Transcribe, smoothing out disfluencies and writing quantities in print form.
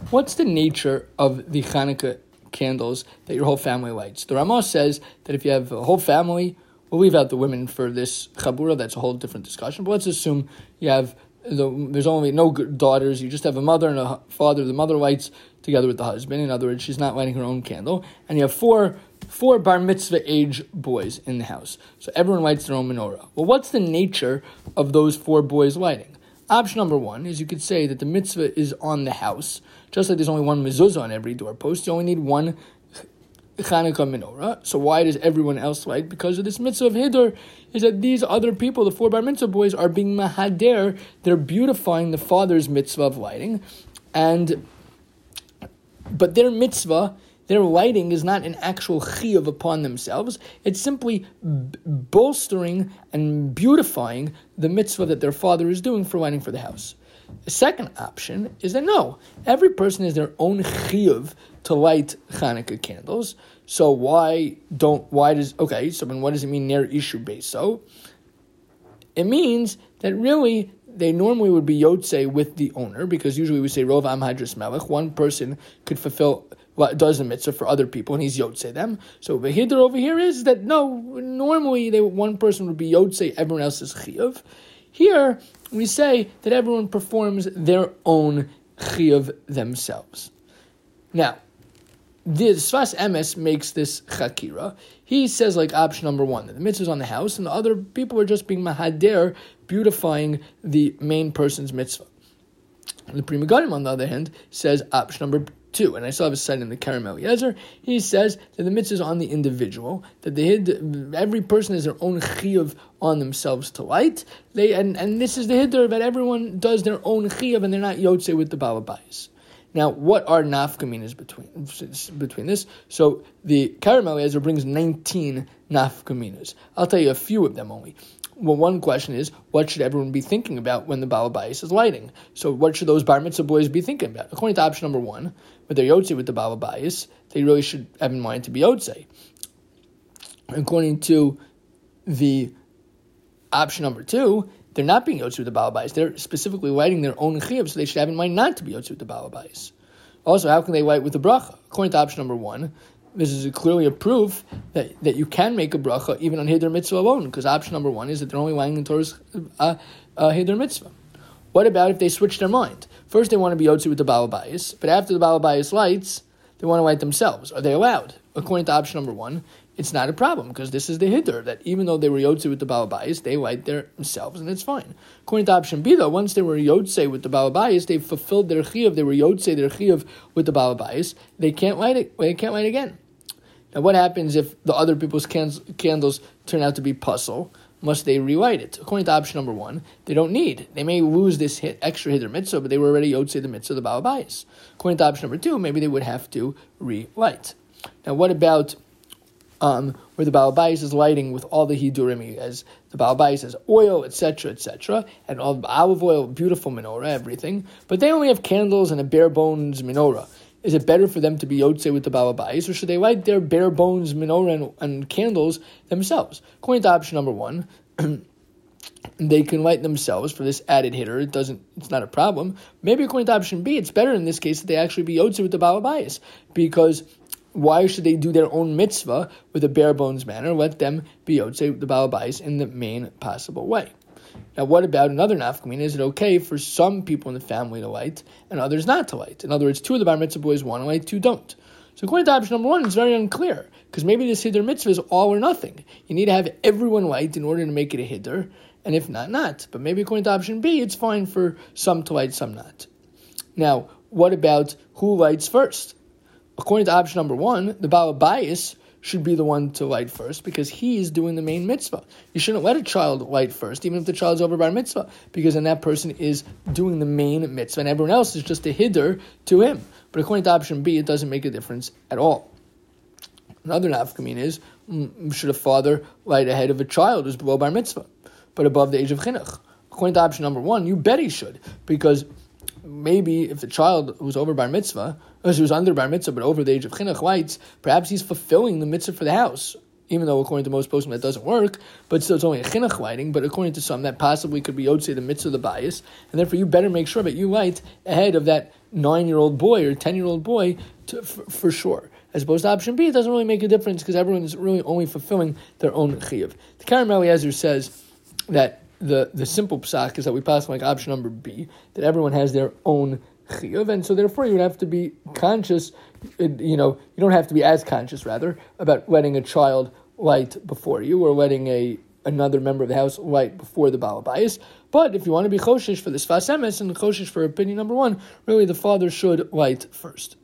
what's the nature of the Hanukkah candles that your whole family lights? The Ramah says that if you have a whole family, we'll leave out the women for this Chabura, that's a whole different discussion, but let's assume you have there's only no daughters, you just have a mother and a father. The mother lights together with the husband. In other words, she's not lighting her own candle. And you have four bar mitzvah age boys in the house. So everyone lights their own menorah. Well, what's the nature of those 4 boys lighting? Option number 1 is you could say that the mitzvah is on the house. Just like there's only one mezuzah on every doorpost, you only need one Chanukah menorah. So why does everyone else light? Because of this mitzvah of Hiddur, is that these other people, the 4 bar mitzvah boys, are being mahader. They're beautifying the father's mitzvah of lighting, but their mitzvah, their lighting, is not an actual chiyuv upon themselves. It's simply bolstering and beautifying the mitzvah that their father is doing for lighting for the house. The second option is that no, every person has their own chiyuv to light Hanukkah candles. So so then what does it mean ner ishu beso? It means that really they normally would be yotzei with the owner, because usually we say rov am hadras melech, one person could fulfill what does the mitzvah for other people, and he's yotzei them. So the hiddur over here is that no, normally one person would be yotzei everyone else's chiyuv. Here we say that everyone performs their own chiyuv themselves. Now, the Sfas Emes makes this chakira. He says, like option number 1, that the mitzvah is on the house, and the other people are just being mahader, beautifying the main person's mitzvah. And the Pri Megadim, on the other hand, says option number 2, and I still have a site in the Kerem Eliezer. He says that the mitzvah is on the individual, that every person has their own chiyuv on themselves to light. And this is the hiddur, that everyone does their own chiyuv, and they're not yotzei with the balabayis. Now, what are nafkaminas between this? So the Kerem Eliezer brings 19 nafkaminas. I'll tell you a few of them only. Well, one question is, what should everyone be thinking about when the balabayis is lighting? So what should those bar mitzvah boys be thinking about? According to option number 1, with their yotzei with the balabayis, they really should have in mind to be yotzei. According to the option number 2, they're not being yotzei with the balabayis. They're specifically lighting their own chiyuv, so they should have in mind not to be yotzei with the balabayis. Also, how can they light with the bracha? According to option number 1, this is clearly a proof that you can make a bracha even on Hiddur Mitzvah alone, because option number 1 is that they're only lighting in Torah's Hiddur Mitzvah. What about if they switch their mind? First they want to be yotzei with the balabayis, but after the balabayis lights, they want to light themselves. Are they allowed? According to option number 1, it's not a problem, because this is the Hiddur, that even though they were yotzei with the balabayis, they light themselves, and it's fine. According to option B, though, once they were yotzei with the balabayis, they've fulfilled their chiyuv, they were yotzei their chiyuv with the balabayis, they can't light it, they can't light again. Now, what happens if the other people's candles turn out to be puzzle? Must they relight it? According to option number 1, they don't need. They may lose this extra Hiddur Mitzvah, but they were already yotzei the Mitzvah of the balabayis. According to option number 2, maybe they would have to relight. Now, what about where the balabayis is lighting with all the hidurim, as the balabayis has oil, etc., and all the olive oil, beautiful menorah, everything, but they only have candles and a bare bones menorah. Is it better for them to be yotzei with the balabayis, or should they light their bare bones menorah and candles themselves? According to option number 1, they can light themselves for this added hitter. It's not a problem. Maybe according to option B, it's better in this case that they actually be yotzei with the balabayis, because why should they do their own mitzvah with a bare bones manner? Let them be yotzei with the balabayis in the main possible way. Now, what about another nafkamina? Is it okay for some people in the family to light and others not to light? In other words, 2 of the bar mitzvah boys want to light, 2 don't. So according to option number 1, it's very unclear, because maybe this hiddur mitzvah is all or nothing. You need to have everyone light in order to make it a hiddur, and if not, not. But maybe according to option B, it's fine for some to light, some not. Now, what about who lights first? According to option number 1, the balabayis should be the one to light first, because he is doing the main mitzvah. You shouldn't let a child light first, even if the child's over bar mitzvah, because then that person is doing the main mitzvah, and everyone else is just a hiddur to him. But according to option B, it doesn't make a difference at all. Another nafkamin is, should a father light ahead of a child who's below bar mitzvah, but above the age of chinuch? According to option number 1, you bet he should, because maybe if the child who's over bar mitzvah, or who's under bar mitzvah but over the age of chinuch lights, perhaps he's fulfilling the mitzvah for the house, even though according to most poskim that doesn't work, but still it's only a chinuch lighting, but according to some that possibly could be yotzei the mitzvah of the bias, and therefore you better make sure that you light ahead of that 9-year-old boy or 10-year-old boy for sure. As opposed to option B, it doesn't really make a difference because everyone is really only fulfilling their own chiyuv. The Karen Eliezer says that the simple psak is that we pass like option number B, that everyone has their own chiyuv, and so therefore you would have to be conscious, you don't have to be as conscious, rather, about letting a child light before you or letting another member of the house light before the Baal Bayis. But if you want to be choshish for the Sfas Emes and choshish for opinion number 1, really the father should light first.